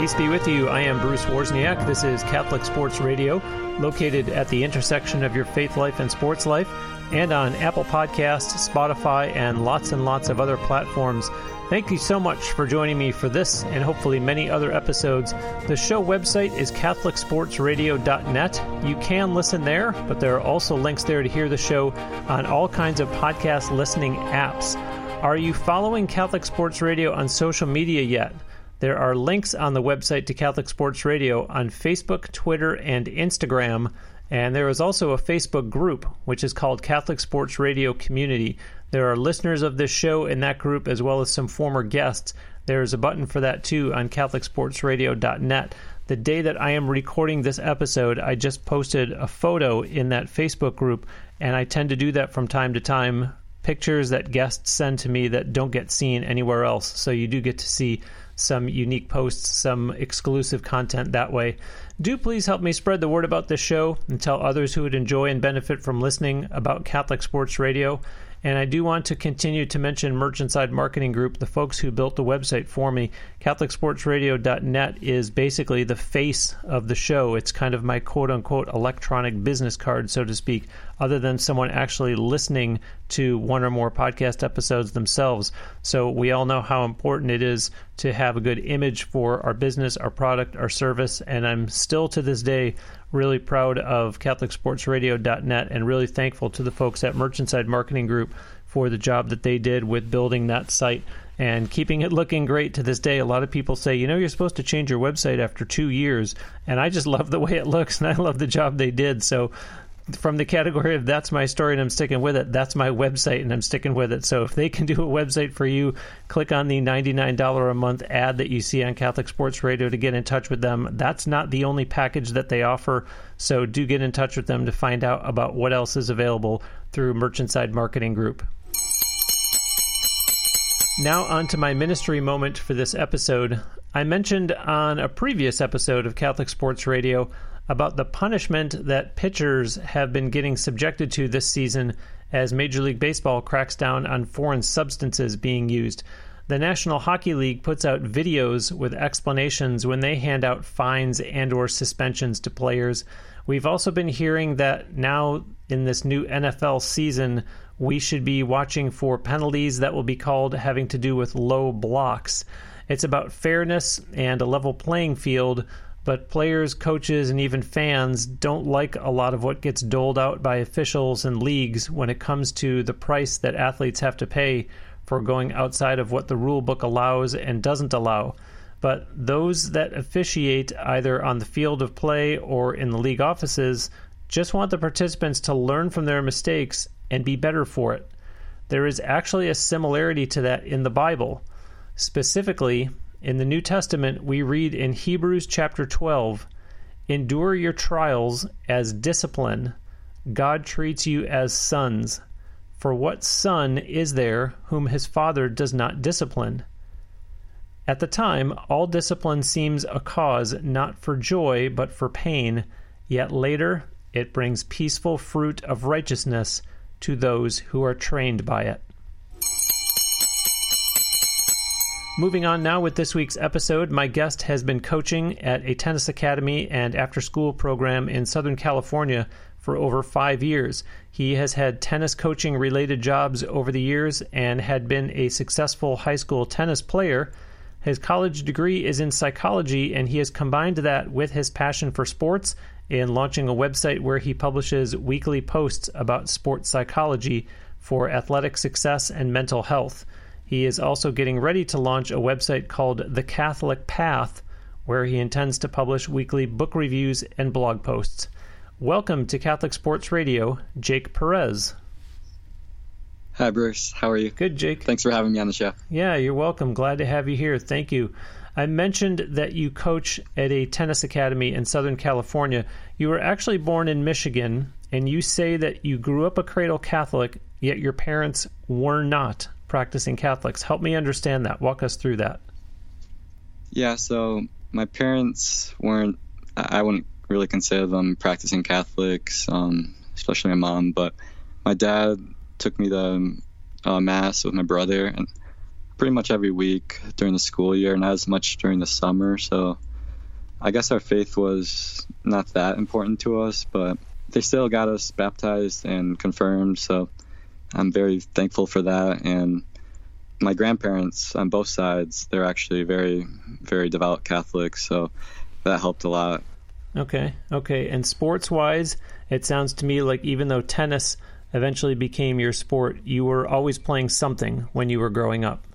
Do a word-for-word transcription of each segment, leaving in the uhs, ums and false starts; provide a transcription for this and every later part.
Peace be with you. I am Bruce Wozniak. This is Catholic Sports Radio, located at the intersection of your faith life and sports life, and on Apple Podcasts, Spotify, and lots and lots of other platforms. Thank you so much for joining me for this and hopefully many other episodes. The show website is catholic sports radio dot net. You can listen there, but there are also links there to hear the show on all kinds of podcast listening apps. Are you following Catholic Sports Radio on social media yet? There are links on the website to Catholic Sports Radio on Facebook, Twitter, and Instagram. And there is also a Facebook group, which is called Catholic Sports Radio Community. There are listeners of this show in that group, as well as some former guests. There is a button for that, too, on catholic sports radio dot net. The day that I am recording this episode, I just posted a photo in that Facebook group, and I tend to do that from time to time. Pictures that guests send to me that don't get seen anywhere else. So you do get to see some unique posts, some exclusive content that way. Do please help me spread the word about this show and tell others who would enjoy and benefit from listening about Catholic Sports Radio. And I do want to continue to mention Merchantside Marketing Group, the folks who built the website for me. catholic sports radio dot net is basically the face of the show. It's kind of my quote-unquote electronic business card, so to speak, other than someone actually listening to one or more podcast episodes themselves. So we all know how important it is to have a good image for our business, our product, our service, and I'm still to this day really proud of catholic sports radio dot net and really thankful to the folks at Merchantside Marketing Group for the job that they did with building that site and keeping it looking great to this day. A lot of people say, you know, you're supposed to change your website after two years, and I just love the way it looks, and I love the job they did. So from the category of that's my story and I'm sticking with it, that's my website and I'm sticking with it. So if they can do a website for you, click on the ninety-nine dollars a month ad that you see on Catholic Sports Radio to get in touch with them. That's not the only package that they offer, so do get in touch with them to find out about what else is available through Merchantside Marketing Group. Now on to my ministry moment for this episode. I mentioned on a previous episode of Catholic Sports Radio about the punishment that pitchers have been getting subjected to this season as Major League Baseball cracks down on foreign substances being used. The National Hockey League puts out videos with explanations when they hand out fines and or suspensions to players. We've also been hearing that now in this new N F L season, we should be watching for penalties that will be called having to do with low blocks. It's about fairness and a level playing field, but players, coaches, and even fans don't like a lot of what gets doled out by officials and leagues when it comes to the price that athletes have to pay for going outside of what the rule book allows and doesn't allow. But those that officiate either on the field of play or in the league offices just want the participants to learn from their mistakes and be better for it. There is actually a similarity to that in the Bible. Specifically, in the New Testament, we read in Hebrews chapter twelve, "Endure your trials as discipline. God treats you as sons. For what son is there whom his father does not discipline?" At the time, all discipline seems a cause not for joy but for pain, yet later it brings peaceful fruit of righteousness to those who are trained by it. Moving on now with this week's episode, my guest has been coaching at a tennis academy and after-school program in Southern California for over five years. He has had tennis coaching-related jobs over the years and had been a successful high school tennis player. His college degree is in psychology, and he has combined that with his passion for sports in launching a website where he publishes weekly posts about sports psychology for athletic success and mental health. He is also getting ready to launch a website called The Catholic Path, where he intends to publish weekly book reviews and blog posts. Welcome to Catholic Sports Radio, Jake Perez. Hi, Bruce. How are you? Good, Jake. Thanks for having me on the show. Yeah, you're welcome. Glad to have you here. Thank you. I mentioned that you coach at a tennis academy in Southern California. You were actually born in Michigan, and you say that you grew up a cradle Catholic, yet your parents were not practicing Catholics. Help me understand that. Walk us through that. Yeah, so my parents weren't, I wouldn't really consider them practicing Catholics, um, especially my mom, but my dad took me to uh, Mass with my brother and pretty much every week during the school year, not as much during the summer. So I guess our faith was not that important to us, but they still got us baptized and confirmed. So I'm very thankful for that. And my grandparents on both sides, they're actually very, very devout Catholics. So that helped a lot. Okay. Okay. And sports-wise, it sounds to me like even though tennis eventually became your sport, you were always playing something when you were growing up.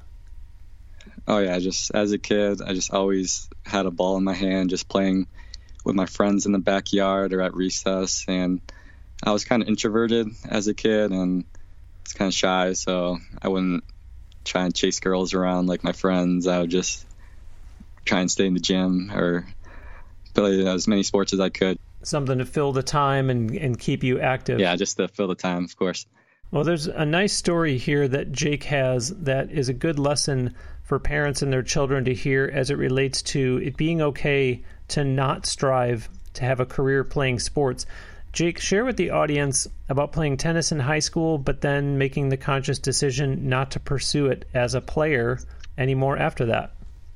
Oh, yeah. Just as a kid, I just always had a ball in my hand, just playing with my friends in the backyard or at recess. And I was kind of introverted as a kid and it's kind of shy, so I wouldn't try and chase girls around like my friends. I would just try and stay in the gym or play as many sports as I could. Something to fill the time and, and keep you active. Yeah, just to fill the time, of course. Well, there's a nice story here that Jake has that is a good lesson for parents and their children to hear as it relates to it being okay to not strive to have a career playing sports. Jake, share with the audience about playing tennis in high school, but then making the conscious decision not to pursue it as a player anymore after that.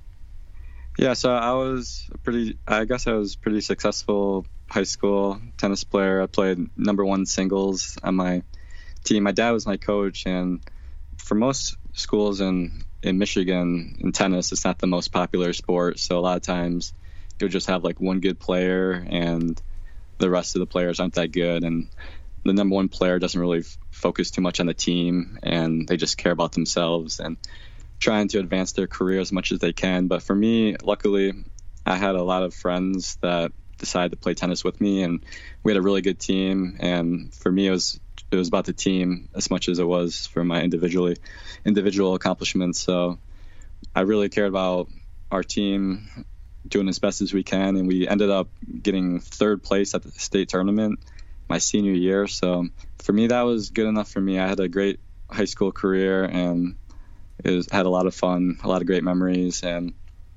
Yeah, so I was pretty, I guess I was pretty successful high school tennis player. I played number one singles on my team. My dad was my coach, and for most schools in, in Michigan in tennis, it's not the most popular sport. So a lot of times you'll just have like one good player and the rest of the players aren't that good. And the number one player doesn't really f- focus too much on the team, and they just care about themselves and trying to advance their career as much as they can. But for me, luckily, I had a lot of friends that decided to play tennis with me, and we had a really good team. And for me, it was it was about the team as much as it was for my individually individual accomplishments. So I really cared about our team doing as best as we can, and we ended up getting third place at the state tournament my senior year. So for me, that was good enough for me. I had a great high school career, and it was, had a lot of fun, a lot of great memories. And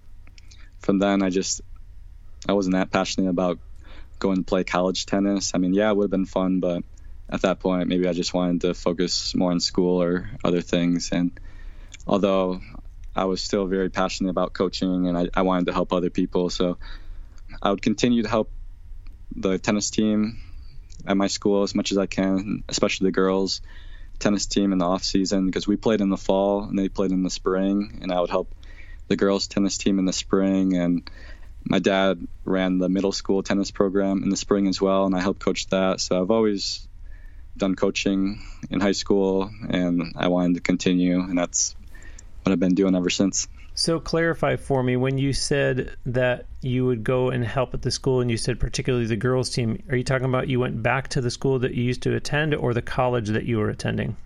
from then, I just I wasn't that passionate about going to play college tennis. I mean, yeah, it would have been fun, but at that point, maybe I just wanted to focus more on school or other things. And although I was still very passionate about coaching, and I, I wanted to help other people, so I would continue to help the tennis team at my school as much as I can, especially the girls tennis team in the off season, because we played in the fall and they played in the spring, and I would help the girls tennis team in the spring. And my dad ran the middle school tennis program in the spring as well, and I helped coach that. So I've always done coaching in high school, and I wanted to continue, and that's what I've been doing ever since. So clarify for me, when you said that you would go and help at the school, and you said particularly the girls team, are you talking about you went back to the school that you used to attend or the college that you were attending?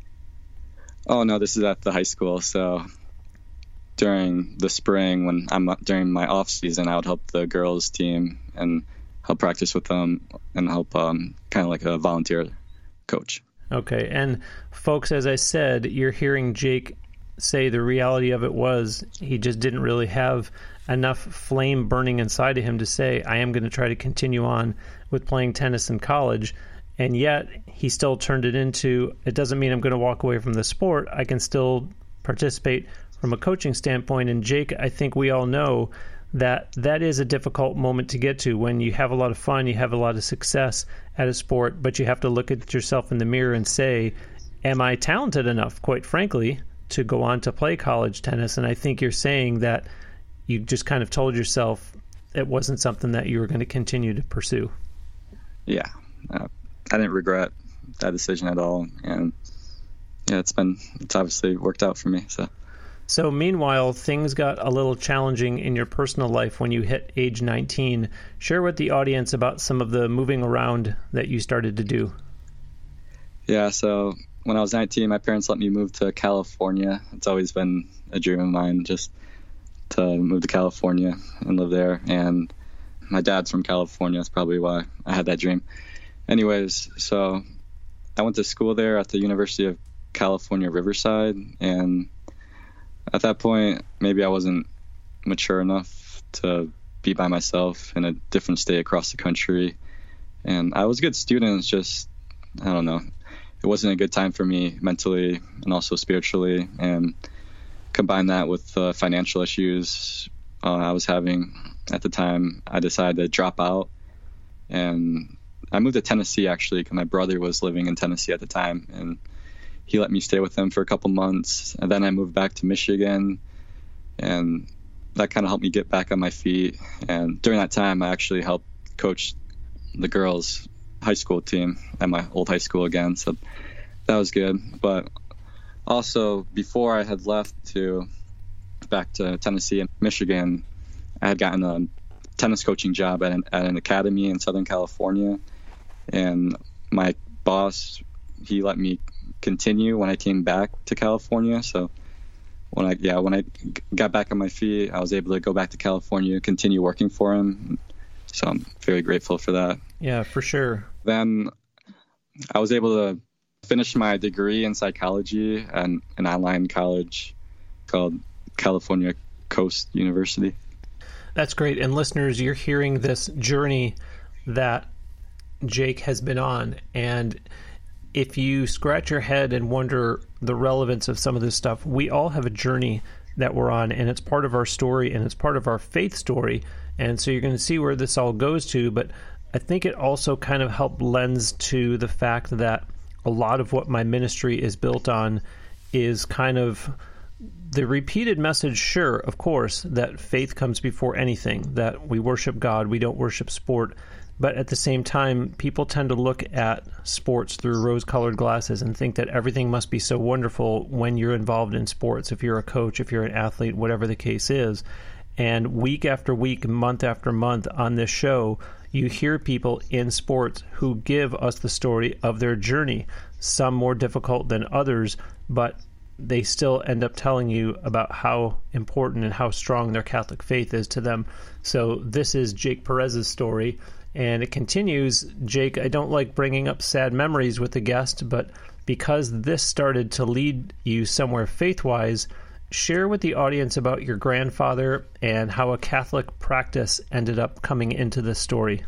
Oh, no, this is at the high school. So during the spring, when I'm during my off season, I would help the girls team and help practice with them and help um, kind of like a volunteer coach. Okay. And folks, as I said, you're hearing Jake say the reality of it was he just didn't really have enough flame burning inside of him to say, I am going to try to continue on with playing tennis in college. And yet he still turned it into, it doesn't mean I'm going to walk away from the sport. I can still participate from a coaching standpoint. And Jake, I think we all know that that is a difficult moment to get to when you have a lot of fun, you have a lot of success at a sport, but you have to look at yourself in the mirror and say, am I talented enough, quite frankly, to go on to play college tennis? And I think you're saying that you just kind of told yourself it wasn't something that you were going to continue to pursue. Yeah, uh, I didn't regret that decision at all. And yeah, it's been, it's obviously worked out for me. So. So meanwhile, things got a little challenging in your personal life when you hit age nineteen. Share with the audience about some of the moving around that you started to do. Yeah, so when I was nineteen, my parents let me move to California. It's always been a dream of mine just to move to California and live there. And my dad's from California. That's probably why I had that dream. Anyways, so I went to school there at the University of California, Riverside. And at that point, maybe I wasn't mature enough to be by myself in a different state across the country. And I was a good student. It's just, I don't know. It wasn't a good time for me mentally and also spiritually. And combine that with uh, financial issues uh, I was having at the time, I decided to drop out. And I moved to Tennessee, actually, because my brother was living in Tennessee at the time. And he let me stay with him for a couple months. And then I moved back to Michigan. And that kind of helped me get back on my feet. And during that time, I actually helped coach the girls' high school team at my old high school again. So that was good. But also, before I had left to back to Tennessee and Michigan, I had gotten a tennis coaching job at an, at an academy in Southern California. And my boss, he let me continue when I came back to California. So when I, yeah, when I got back on my feet, I was able to go back to California and continue working for him. So I'm very grateful for that. Yeah, for sure. Then I was able to finish my degree in psychology at an online college called California Coast University. That's great. And listeners, you're hearing this journey that Jake has been on. And if you scratch your head and wonder the relevance of some of this stuff, we all have a journey that we're on, and it's part of our story, and it's part of our faith story. And so you're going to see where this all goes to. But I think it also kind of helped lends to the fact that a lot of what my ministry is built on is kind of the repeated message, sure, of course, that faith comes before anything, that we worship God, we don't worship sport. But at the same time, people tend to look at sports through rose-colored glasses and think that everything must be so wonderful when you're involved in sports, if you're a coach, if you're an athlete, whatever the case is. And week after week, month after month on this show, you hear people in sports who give us the story of their journey, some more difficult than others, but they still end up telling you about how important and how strong their Catholic faith is to them. So this is Jake Perez's story. And it continues. Jake, I don't like bringing up sad memories with the guest, but because this started to lead you somewhere faith-wise, share with the audience about your grandfather and how a Catholic practice ended up coming into this story.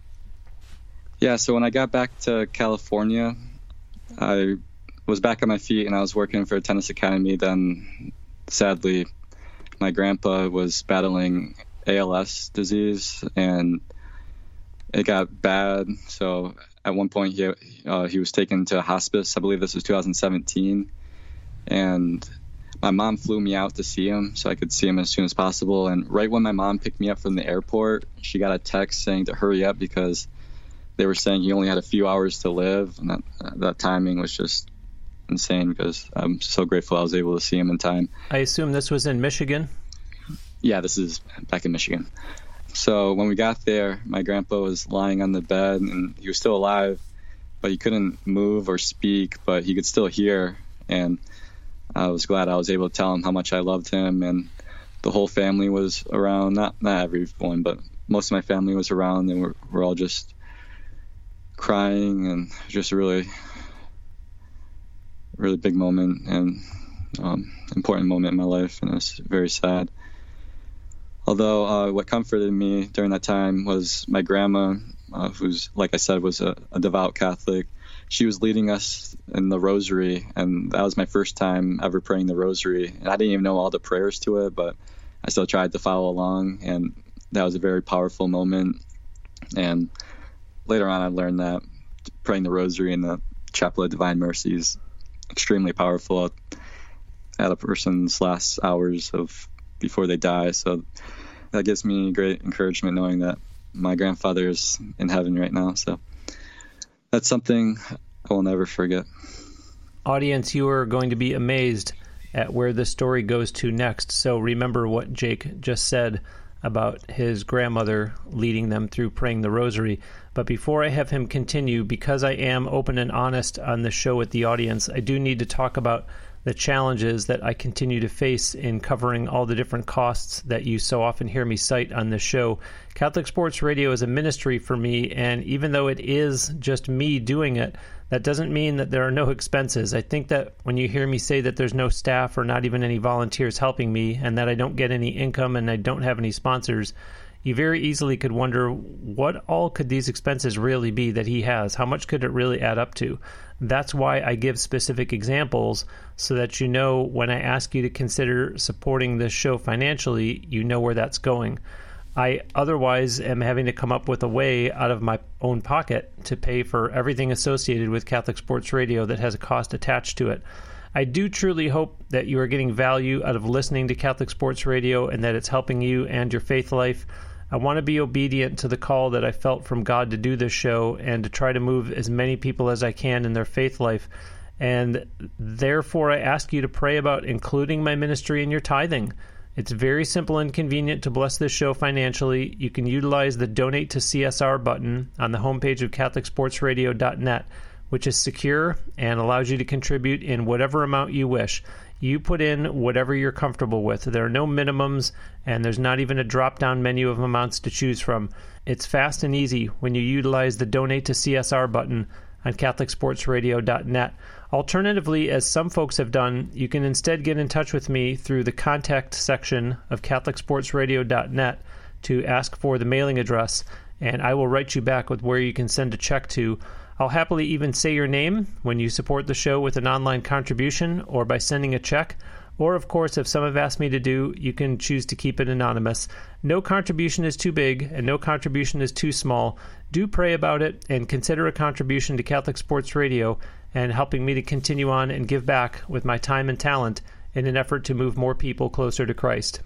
Yeah, so when I got back to California, I was back on my feet and I was working for a tennis academy. Then, sadly, my grandpa was battling A L S disease, and it got bad. So at one point he uh, he was taken to hospice. I believe this was two thousand seventeen. And my mom flew me out to see him so I could see him as soon as possible. And right when my mom picked me up from the airport, she got a text saying to hurry up because they were saying he only had a few hours to live. And that, that timing was just insane because I'm so grateful I was able to see him in time. I assume this was in Michigan? Yeah, this is back in Michigan. So when we got there, my grandpa was lying on the bed and he was still alive, but he couldn't move or speak, but he could still hear. And I was glad I was able to tell him how much I loved him. And the whole family was around, not not everyone, but most of my family was around, and we're, we're all just crying, and just a really, really big moment and um, important moment in my life, and it was very sad. Although uh, what comforted me during that time was my grandma, uh, who's, like I said, was a, a devout Catholic. She was leading us in the rosary, and that was my first time ever praying the rosary. And I didn't even know all the prayers to it, but I still tried to follow along, and that was a very powerful moment. And later on, I learned that praying the rosary in the Chapel of Divine Mercy is extremely powerful at a person's last hours of before they die. So that gives me great encouragement knowing that my grandfather is in heaven right now. So that's something I will never forget. Audience, you are going to be amazed at where this story goes to next. So remember what Jake just said about his grandmother leading them through praying the rosary. But before I have him continue, because I am open and honest on the show with the audience, I do need to talk about the challenges that I continue to face in covering all the different costs that you so often hear me cite on this show. Catholic Sports Radio is a ministry for me, and even though it is just me doing it, that doesn't mean that there are no expenses. I think that when you hear me say that there's no staff or not even any volunteers helping me, and that I don't get any income and I don't have any sponsors, you very easily could wonder, what all could these expenses really be that he has? How much could it really add up to? That's why I give specific examples, so that you know when I ask you to consider supporting this show financially, you know where that's going. I otherwise am having to come up with a way out of my own pocket to pay for everything associated with Catholic Sports Radio that has a cost attached to it. I do truly hope that you are getting value out of listening to Catholic Sports Radio and that it's helping you and your faith life. I want to be obedient to the call that I felt from God to do this show and to try to move as many people as I can in their faith life. And therefore, I ask you to pray about including my ministry in your tithing. It's very simple and convenient to bless this show financially. You can utilize the Donate to C S R button on the homepage of Catholic Sports Radio dot net, which is secure and allows you to contribute in whatever amount you wish. You put in whatever you're comfortable with. There are no minimums, and there's not even a drop-down menu of amounts to choose from. It's fast and easy when you utilize the Donate to C S R button on Catholic Sports Radio dot net. Alternatively, as some folks have done, you can instead get in touch with me through the contact section of Catholic Sports Radio dot net to ask for the mailing address, and I will write you back with where you can send a check to. I'll happily even say your name when you support the show with an online contribution or by sending a check. Or, of course, if some have asked me to do, you can choose to keep it anonymous. No contribution is too big and no contribution is too small. Do pray about it and consider a contribution to Catholic Sports Radio and helping me to continue on and give back with my time and talent in an effort to move more people closer to Christ.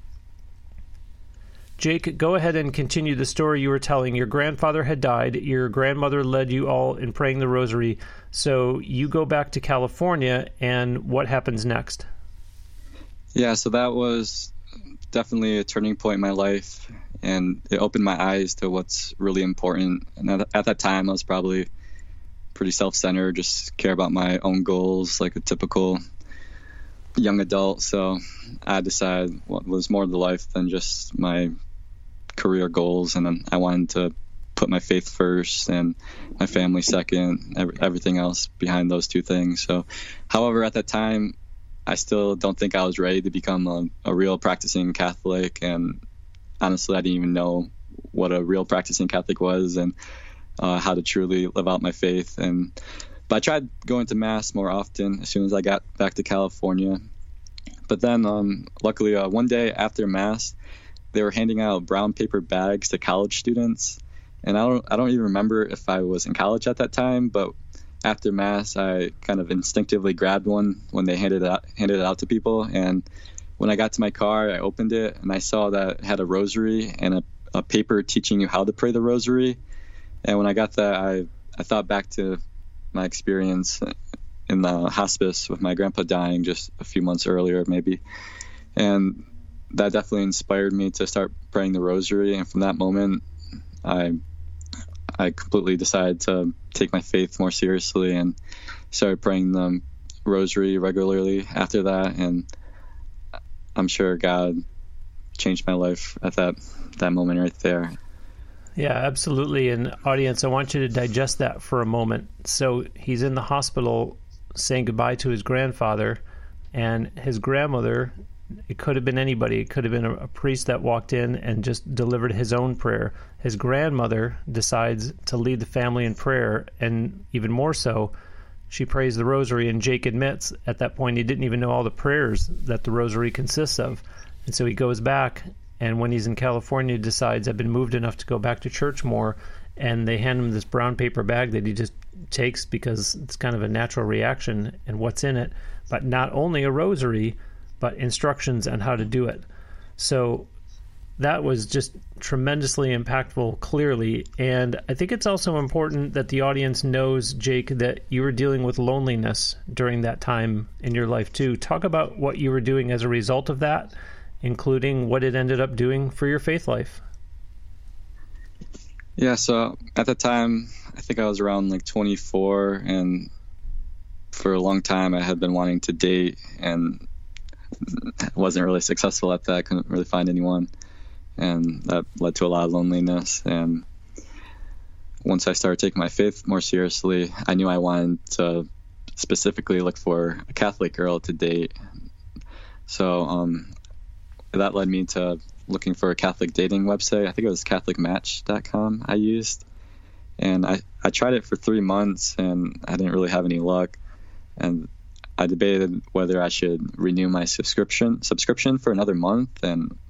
Jake, go ahead and continue the story you were telling. Your grandfather had died. Your grandmother led you all in praying the rosary. So you go back to California, and what happens next? Yeah, so that was definitely a turning point in my life, and it opened my eyes to what's really important. And at, at that time, I was probably pretty self-centered, just care about my own goals like a typical young adult. So I decided what was more to life than just my career goals, and then I wanted to put my faith first and my family second, every, everything else behind those two things. So, however, at that time, I still don't think I was ready to become a, a real practicing Catholic, and honestly, I didn't even know what a real practicing Catholic was and uh, how to truly live out my faith. And but I tried going to Mass more often as soon as I got back to California. But then, um, luckily, uh, one day after Mass, they were handing out brown paper bags to college students, and I don't I don't even remember if I was in college at that time, but after Mass, I kind of instinctively grabbed one when they handed it out, handed it out to people. And when I got to my car, I opened it and I saw that it had a rosary and a, a paper teaching you how to pray the rosary. And when I got that, I, I thought back to my experience in the hospice with my grandpa dying just a few months earlier, maybe. And that definitely inspired me to start praying the rosary. And from that moment, I I completely decided to take my faith more seriously and started praying the rosary regularly after that. And I'm sure God changed my life at that, that moment right there. Yeah, absolutely. And audience, I want you to digest that for a moment. So he's in the hospital saying goodbye to his grandfather, and his grandmother, it could have been anybody. It could have been a, a priest that walked in and just delivered his own prayer. His grandmother decides to lead the family in prayer, and even more so, she prays the rosary, and Jake admits at that point he didn't even know all the prayers that the rosary consists of. And so he goes back, and when he's in California, decides, I've been moved enough to go back to church more, and they hand him this brown paper bag that he just takes because it's kind of a natural reaction, and what's in it, but not only a rosary, but instructions on how to do it. So that was just tremendously impactful, clearly. And I think it's also important that the audience knows, Jake, that you were dealing with loneliness during that time in your life too. Talk about what you were doing as a result of that, including what it ended up doing for your faith life. Yeah, so at the time, I think I was around like twenty-four, and for a long time I had been wanting to date and wasn't really successful at that. I couldn't really find anyone, and that led to a lot of loneliness. And once I started taking my faith more seriously, I knew I wanted to specifically look for a Catholic girl to date. So um, that led me to looking for a Catholic dating website. I think it was Catholic Match dot com I used. And I, I tried it for three months, and I didn't really have any luck. And I debated whether I should renew my subscription subscription for another month, and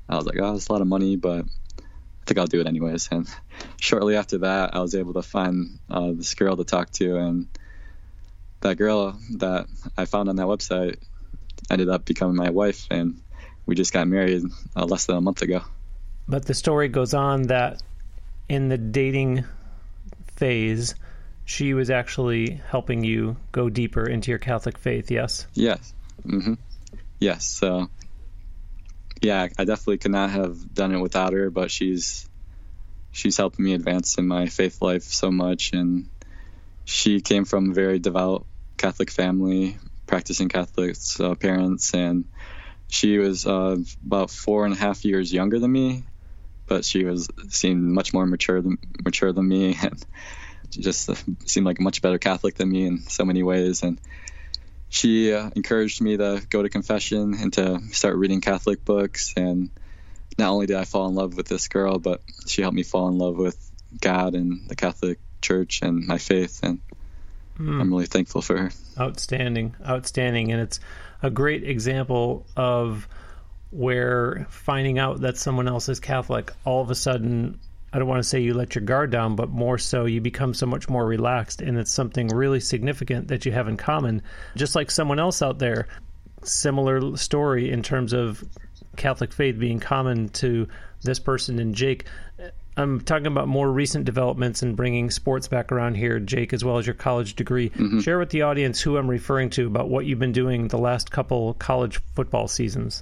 I was like, oh, it's a lot of money, but I think I'll do it anyways. And shortly after that, I was able to find uh, this girl to talk to, and that girl that I found on that website ended up becoming my wife, and we just got married uh, less than a month ago. But the story goes on that in the dating phase, she was actually helping you go deeper into your Catholic faith, yes? Yes. Mm-hmm. Yes. So, yeah, I definitely could not have done it without her, but she's she's helped me advance in my faith life so much. And she came from a very devout Catholic family, practicing Catholic uh, parents, and she was uh, about four and a half years younger than me, but she was seemed much more mature than mature than me, and just uh, seemed like a much better Catholic than me in so many ways. And she uh, encouraged me to go to confession and to start reading Catholic books. And not only did I fall in love with this girl, but she helped me fall in love with God and the Catholic Church and my faith. And mm. I'm really thankful for her. Outstanding, outstanding. And it's a great example of where finding out that someone else is Catholic, all of a sudden, I don't want to say you let your guard down, but more so you become so much more relaxed, and it's something really significant that you have in common. Just like someone else out there, similar story in terms of Catholic faith being common to this person and Jake. I'm talking about more recent developments and bringing sports back around here, Jake, as well as your college degree. Mm-hmm. Share with the audience who I'm referring to about what you've been doing the last couple college football seasons.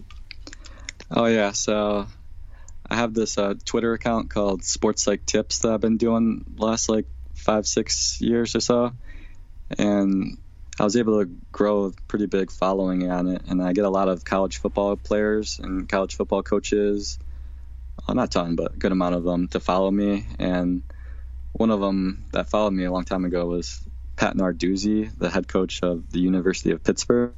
Oh, yeah. So I have this uh, Twitter account called Sports Psych Tips that I've been doing the last like five, six years or so. And I was able to grow a pretty big following on it. And I get a lot of college football players and college football coaches, well, not a ton, but a good amount of them to follow me. And one of them that followed me a long time ago was Pat Narduzzi, the head coach of the University of Pittsburgh.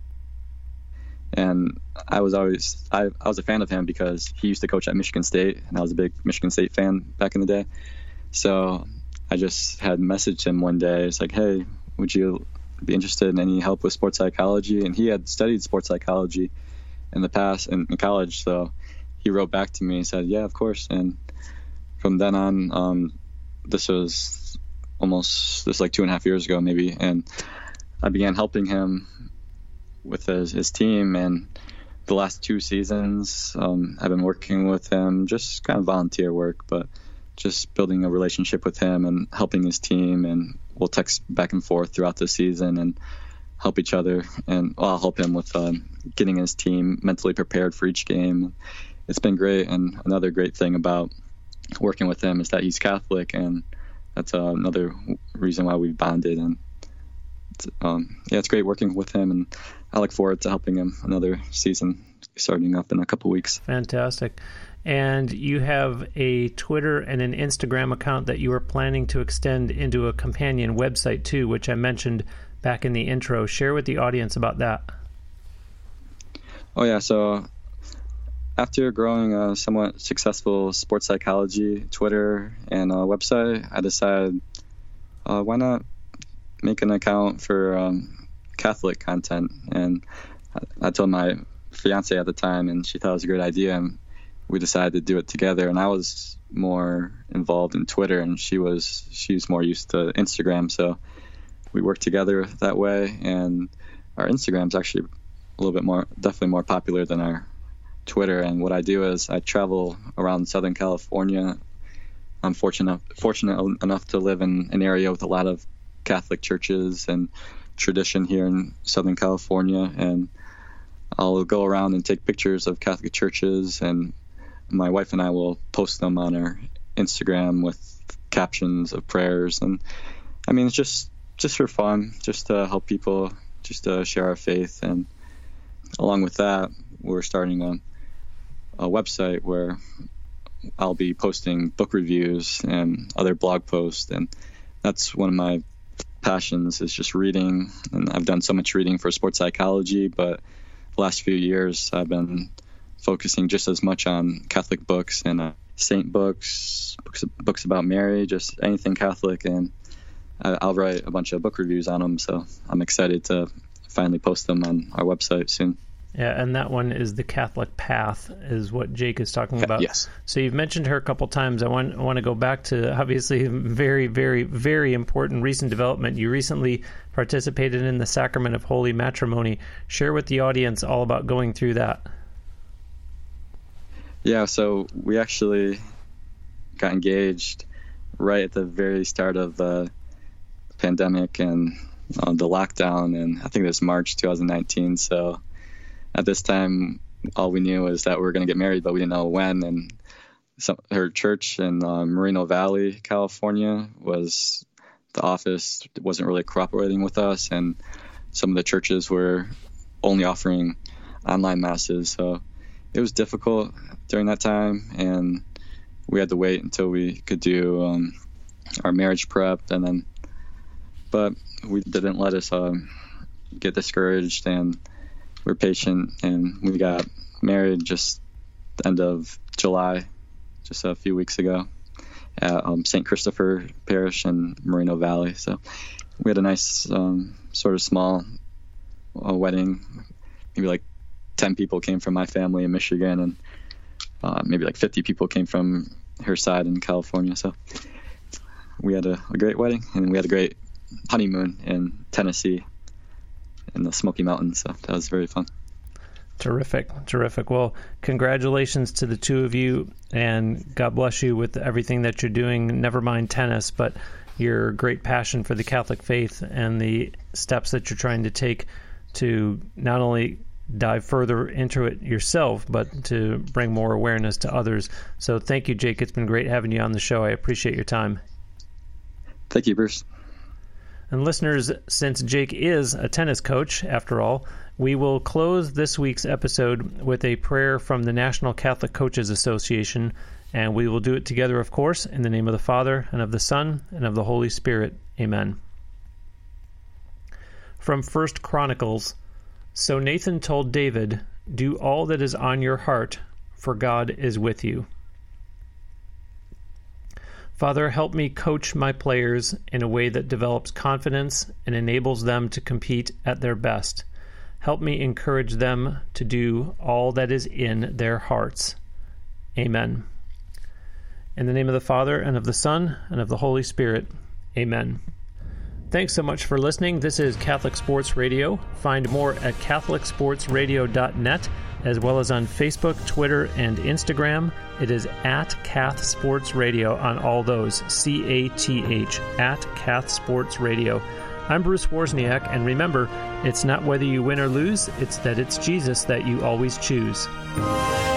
And I was always, I, I was a fan of him because he used to coach at Michigan State, and I was a big Michigan State fan back in the day. So I just had messaged him one day. It's like, hey, would you be interested in any help with sports psychology? And he had studied sports psychology in the past in, in college. So he wrote back to me and said, yeah, of course. And from then on, um, this was almost, this was like two and a half years ago maybe. And I began helping him with his, his team, and the last two seasons um, I've been working with him, just kind of volunteer work, but just building a relationship with him and helping his team. And we'll text back and forth throughout the season and help each other. And well, I'll help him with um, getting his team mentally prepared for each game. It's been great. And another great thing about working with him is that he's Catholic, and that's uh, another reason why we bonded. And it's, um, yeah, it's great working with him, and I look forward to helping him another season starting up in a couple weeks. Fantastic. And you have a Twitter and an Instagram account that you are planning to extend into a companion website too, which I mentioned back in the intro. Share with the audience about that. Oh, yeah. So after growing a somewhat successful sports psychology Twitter and a website, I decided, uh, why not make an account for um, Catholic content? And I told my fiance at the time, and she thought it was a great idea, and we decided to do it together. And I was more involved in Twitter, and she was she's more used to Instagram, so we worked together that way. And our Instagram's actually a little bit more, definitely more popular than our Twitter. And what I do is I travel around Southern California. I'm fortunate fortunate enough to live in an area with a lot of Catholic churches and tradition here in Southern California, and I'll go around and take pictures of Catholic churches, and my wife and I will post them on our Instagram with captions of prayers. And I mean, it's just just for fun, just to help people, just to share our faith. And along with that, we're starting a, a website where I'll be posting book reviews and other blog posts, and that's one of my passions, is just reading. And I've done so much reading for sports psychology, but the last few years I've been focusing just as much on Catholic books and uh, saint books, books books about Mary, just anything Catholic. And I, I'll write a bunch of book reviews on them, so I'm excited to finally post them on our website soon. Yeah, and that one is the Catholic Path, is what Jake is talking about. Yes. So you've mentioned her a couple times. I want I want to go back to, obviously, very, very, very important recent development. You recently participated in the Sacrament of Holy Matrimony. Share with the audience all about going through that. Yeah, so we actually got engaged right at the very start of the pandemic and uh, the lockdown, and I think it was March twenty nineteen. So at this time, all we knew was that we were going to get married, but we didn't know when. And some, her church in uh, Moreno Valley, California, was the office wasn't really cooperating with us, and some of the churches were only offering online masses. So it was difficult during that time, and we had to wait until we could do um, our marriage prep, and then, but we didn't let us um, get discouraged, and we're patient, and we got married just the end of July, just a few weeks ago, at um, Saint Christopher Parish in Moreno Valley. So we had a nice um, sort of small uh, wedding. Maybe like ten people came from my family in Michigan, and uh, maybe like fifty people came from her side in California. So we had a, a great wedding, and we had a great honeymoon in Tennessee in the Smoky Mountains. So that was very fun. Terrific, terrific. Well, congratulations to the two of you, and God bless you with everything that you're doing. Never mind tennis, but your great passion for the Catholic faith and the steps that you're trying to take to not only dive further into it yourself, but to bring more awareness to others. So thank you, Jake. It's been great having you on the show. I appreciate your time. Thank you, Bruce. And listeners, since Jake is a tennis coach, after all, we will close this week's episode with a prayer from the National Catholic Coaches Association, and we will do it together, of course, in the name of the Father, and of the Son, and of the Holy Spirit. Amen. From First Chronicles, so Nathan told David, "Do all that is on your heart, for God is with you." Father, help me coach my players in a way that develops confidence and enables them to compete at their best. Help me encourage them to do all that is in their hearts. Amen. In the name of the Father, and of the Son, and of the Holy Spirit. Amen. Thanks so much for listening. This is Catholic Sports Radio. Find more at catholic sports radio dot net, as well as on Facebook, Twitter, and Instagram. It is at Cath Sports Radio on all those, C A T H, at Cath Sports Radio. I'm Bruce Wozniak, and remember, it's not whether you win or lose, it's that it's Jesus that you always choose.